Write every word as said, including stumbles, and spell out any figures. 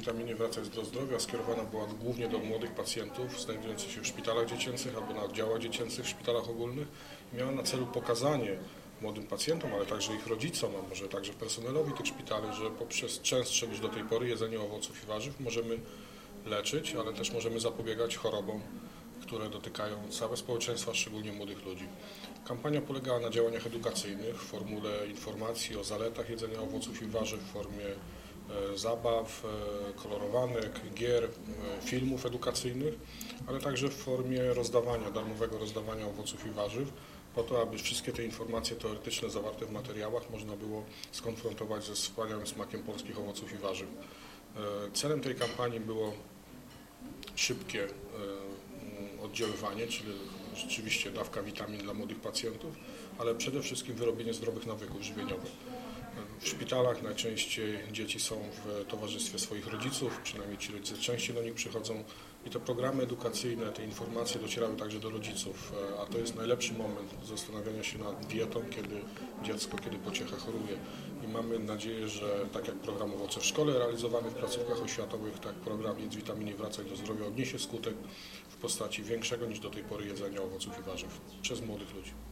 witaminy Wracaj do zdrowia skierowana była głównie do młodych pacjentów znajdujących się w szpitalach dziecięcych albo na oddziałach dziecięcych w szpitalach ogólnych. Miała na celu pokazanie młodym pacjentom, ale także ich rodzicom, a może także personelowi tych szpitali, że poprzez częstsze niż do tej pory jedzenie owoców i warzyw możemy leczyć, ale też możemy zapobiegać chorobom, które dotykają całe społeczeństwa, szczególnie młodych ludzi. Kampania polegała na działaniach edukacyjnych w formule informacji o zaletach jedzenia owoców i warzyw, w formie e, zabaw, e, kolorowanek, gier, e, filmów edukacyjnych, ale także w formie rozdawania, darmowego rozdawania owoców i warzyw, po to, aby wszystkie te informacje teoretyczne zawarte w materiałach można było skonfrontować ze wspaniałym smakiem polskich owoców i warzyw. E, celem tej kampanii było szybkie e, oddziaływanie, czyli rzeczywiście dawka witamin dla młodych pacjentów, ale przede wszystkim wyrobienie zdrowych nawyków żywieniowych. W szpitalach najczęściej dzieci są w towarzystwie swoich rodziców, przynajmniej ci rodzice częściej do nich przychodzą i te programy edukacyjne, te informacje docierały także do rodziców, a to jest najlepszy moment zastanawiania się nad dietą, kiedy dziecko, kiedy pociecha choruje. I mamy nadzieję, że tak jak program Owoce w szkole realizowany w placówkach oświatowych, tak program Jedz Witamin i Wracaj do zdrowia odniesie skutek w postaci większego niż do tej pory jedzenia owoców i warzyw przez młodych ludzi.